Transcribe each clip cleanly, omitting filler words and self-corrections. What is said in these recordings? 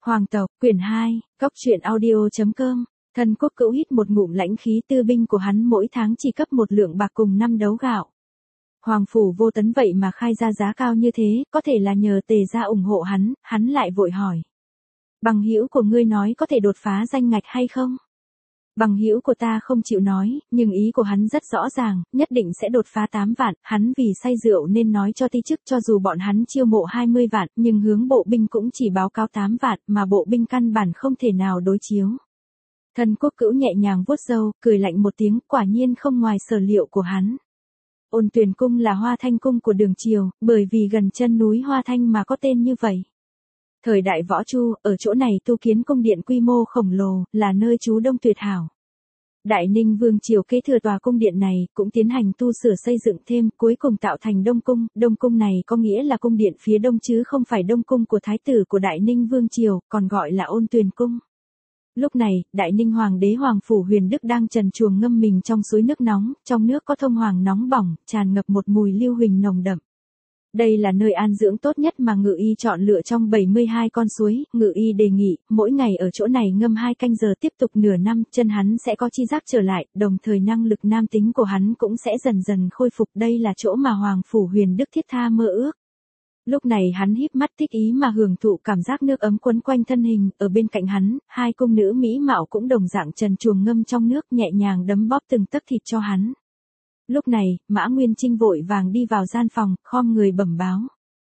Hoàng tộc, quyển 2, Cóc truyện audio.com. Thân Quốc Cữu hít một ngụm lãnh khí, tư binh của hắn mỗi tháng chỉ cấp 1 lượng bạc cùng 5 đấu gạo. Hoàng phủ Vô Tấn vậy mà khai ra giá cao như thế, có thể là nhờ Tề gia ủng hộ hắn lại vội hỏi. Bằng hữu của ngươi nói có thể đột phá danh ngạch hay không? Bằng hữu của ta không chịu nói, nhưng ý của hắn rất rõ ràng, nhất định sẽ đột phá 8 vạn, hắn vì say rượu nên nói cho ti chức cho dù bọn hắn chiêu mộ 20 vạn, nhưng hướng bộ binh cũng chỉ báo cáo 8 vạn, mà bộ binh căn bản không thể nào đối chiếu. Thân Quốc Cữu nhẹ nhàng vuốt râu, cười lạnh một tiếng, quả nhiên không ngoài sở liệu của hắn. Ôn Tuyền cung là Hoa Thanh cung của Đường triều, bởi vì gần chân núi Hoa Thanh mà có tên như vậy. Thời đại Võ Chu, ở chỗ này tu kiến cung điện quy mô khổng lồ, là nơi trú đông tuyệt hảo. Đại Ninh Vương triều kế thừa tòa cung điện này, cũng tiến hành tu sửa xây dựng thêm, cuối cùng tạo thành Đông cung. Đông cung này có nghĩa là cung điện phía đông chứ không phải Đông cung của thái tử của Đại Ninh Vương triều, còn gọi là Ôn Tuyền cung. Lúc này, Đại Ninh Hoàng đế Hoàng phủ Huyền Đức đang trần truồng ngâm mình trong suối nước nóng, trong nước có thông hoàng nóng bỏng, tràn ngập một mùi lưu huỳnh nồng đậm. Đây là nơi an dưỡng tốt nhất mà Ngự Y chọn lựa trong 72 con suối, Ngự Y đề nghị, mỗi ngày ở chỗ này ngâm 2 canh giờ tiếp tục nửa năm, chân hắn sẽ có chi giác trở lại, đồng thời năng lực nam tính của hắn cũng sẽ dần dần khôi phục, đây là chỗ mà Hoàng phủ Huyền Đức thiết tha mơ ước. Lúc này hắn híp mắt thích ý mà hưởng thụ cảm giác nước ấm quấn quanh thân hình, ở bên cạnh hắn, 2 cung nữ mỹ mạo cũng đồng dạng trần truồng ngâm trong nước nhẹ nhàng đấm bóp từng tấc thịt cho hắn. Lúc này, Mã Nguyên Trinh vội vàng đi vào gian phòng, khom người bẩm báo.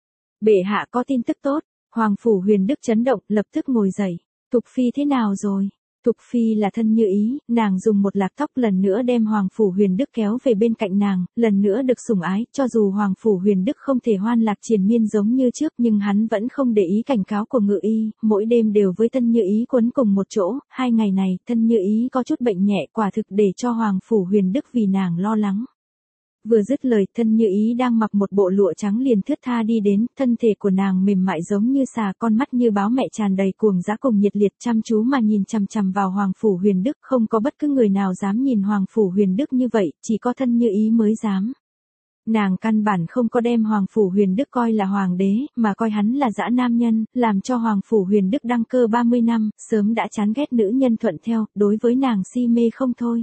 Bệ hạ có tin tức tốt. Hoàng phủ Huyền Đức chấn động, lập tức ngồi dậy. Thục Phi thế nào rồi? Thục Phi là thân Như Ý, nàng dùng một lạc tóc lần nữa đem Hoàng phủ Huyền Đức kéo về bên cạnh nàng, lần nữa được sủng ái, cho dù Hoàng phủ Huyền Đức không thể hoan lạc triền miên giống như trước nhưng hắn vẫn không để ý cảnh cáo của Ngự Y, mỗi đêm đều với thân Như Ý quấn cùng một chỗ, 2 ngày này, thân Như Ý có chút bệnh nhẹ, quả thực để cho Hoàng phủ Huyền Đức vì nàng lo lắng. Vừa dứt lời, thân Như Ý đang mặc một bộ lụa trắng liền thướt tha đi đến, thân thể của nàng mềm mại giống như xà, con mắt như báo mẹ tràn đầy cuồng dã cùng nhiệt liệt, chăm chú mà nhìn chằm chằm vào Hoàng phủ Huyền Đức, không có bất cứ người nào dám nhìn Hoàng phủ Huyền Đức như vậy, chỉ có thân Như Ý mới dám. Nàng căn bản không có đem Hoàng phủ Huyền Đức coi là hoàng đế, mà coi hắn là dã nam nhân, làm cho Hoàng phủ Huyền Đức đăng cơ 30 năm, sớm đã chán ghét nữ nhân thuận theo, đối với nàng si mê không thôi.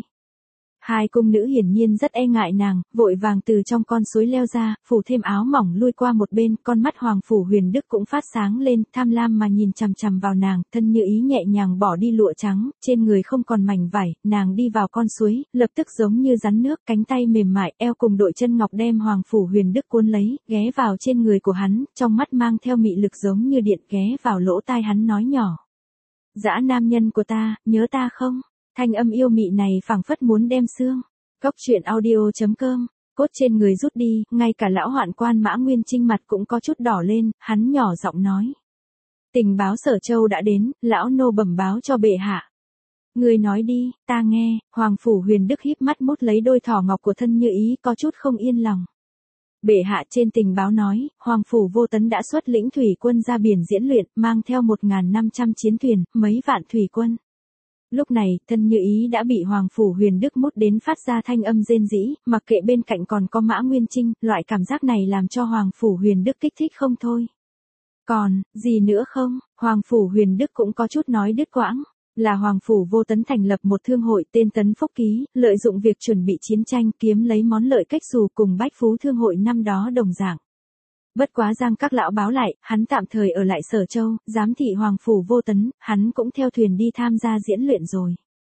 2 cung nữ hiển nhiên rất e ngại nàng, vội vàng từ trong con suối leo ra, phủ thêm áo mỏng lui qua một bên, con mắt Hoàng phủ Huyền Đức cũng phát sáng lên, tham lam mà nhìn chằm chằm vào nàng, thân Như Ý nhẹ nhàng bỏ đi lụa trắng, trên người không còn mảnh vải, nàng đi vào con suối, lập tức giống như rắn nước, cánh tay mềm mại, eo cùng đội chân ngọc đem Hoàng phủ Huyền Đức cuốn lấy, ghé vào trên người của hắn, trong mắt mang theo mị lực giống như điện, ghé vào lỗ tai hắn nói nhỏ. Dã nam nhân của ta, nhớ ta không? Thanh âm yêu mị này phảng phất muốn đem xương. Cóc truyện audio.com. Cốt trên người rút đi, ngay cả lão hoạn quan Mã Nguyên Trinh mặt cũng có chút đỏ lên, hắn nhỏ giọng nói. Tình báo Sở Châu đã đến, lão nô bẩm báo cho bệ hạ. Người nói đi, ta nghe. Hoàng phủ Huyền Đức híp mắt mút lấy đôi thỏ ngọc của thân Như Ý, có chút không yên lòng. Bệ hạ trên tình báo nói, Hoàng phủ Vô Tấn đã xuất lĩnh thủy quân ra biển diễn luyện, mang theo 1.500 chiến thuyền, mấy vạn thủy quân. Lúc này, thân Như Ý đã bị Hoàng phủ Huyền Đức mút đến phát ra thanh âm rên rỉ, mặc kệ bên cạnh còn có Mã Nguyên Trinh, loại cảm giác này làm cho Hoàng phủ Huyền Đức kích thích không thôi. Còn, gì nữa không? Hoàng phủ Huyền Đức cũng có chút nói đứt quãng. Là Hoàng phủ Vô Tấn thành lập một thương hội tên Tấn Phúc Ký, lợi dụng việc chuẩn bị chiến tranh kiếm lấy món lợi cách xù cùng Bách Phú thương hội năm đó đồng dạng. Bất quá Giang các lão báo lại, hắn tạm thời ở lại Sở Châu, giám thị Hoàng phủ Vô Tấn, hắn cũng theo thuyền đi tham gia diễn luyện rồi.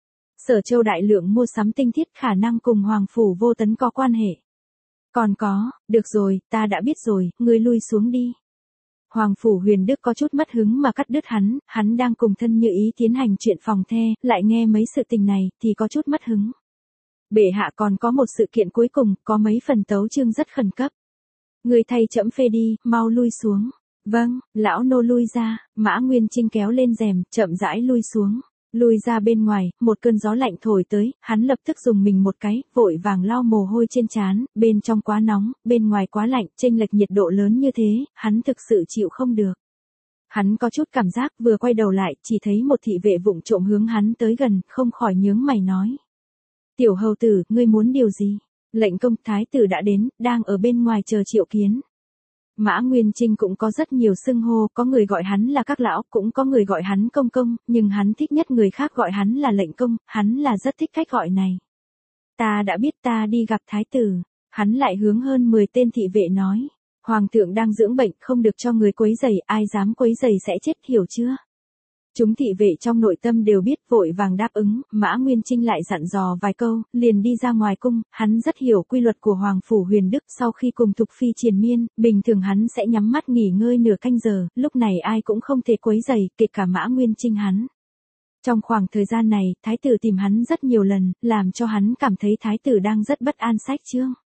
Sở Châu đại lượng mua sắm tinh thiết khả năng cùng Hoàng phủ Vô Tấn có quan hệ. Còn có, được rồi, ta đã biết rồi, ngươi lui xuống đi. Hoàng phủ Huyền Đức có chút mất hứng mà cắt đứt hắn đang cùng thân Như Ý tiến hành chuyện phòng the, lại nghe mấy sự tình này, thì có chút mất hứng. Bệ hạ còn có một sự kiện cuối cùng, có mấy phần tấu chương rất khẩn cấp. Người thay trẫm phê đi, mau lui xuống. Vâng, lão nô lui ra. Mã Nguyên Trinh kéo lên rèm, chậm rãi lui xuống. Lui ra bên ngoài, một cơn gió lạnh thổi tới, hắn lập tức dùng mình một cái, vội vàng lau mồ hôi trên trán, bên trong quá nóng, bên ngoài quá lạnh, chênh lệch nhiệt độ lớn như thế, hắn thực sự chịu không được. Hắn có chút cảm giác, vừa quay đầu lại, chỉ thấy một thị vệ vụng trộm hướng hắn tới gần, không khỏi nhướng mày nói. Tiểu hầu tử, ngươi muốn điều gì? Lệnh công thái tử đã đến, đang ở bên ngoài chờ triệu kiến. Mã Nguyên Trinh cũng có rất nhiều xưng hô, có người gọi hắn là các lão, cũng có người gọi hắn công công, nhưng hắn thích nhất người khác gọi hắn là lệnh công, hắn là rất thích cách gọi này. Ta đã biết, ta đi gặp thái tử. Hắn lại hướng hơn 10 tên thị vệ nói. Hoàng thượng đang dưỡng bệnh, không được cho người quấy rầy, ai dám quấy rầy sẽ chết, hiểu chưa? Chúng thị vệ trong nội tâm đều biết, vội vàng đáp ứng. Mã Nguyên Trinh lại dặn dò vài câu, liền đi ra ngoài cung. Hắn rất hiểu quy luật của Hoàng phủ Huyền Đức. Sau khi cùng Thục Phi triền miên, bình thường hắn sẽ nhắm mắt nghỉ ngơi nửa canh giờ, lúc này ai cũng không thể quấy rầy, kể cả Mã Nguyên Trinh hắn. Trong khoảng thời gian này, thái tử tìm hắn rất nhiều lần, làm cho hắn cảm thấy thái tử đang rất bất an. Sách chương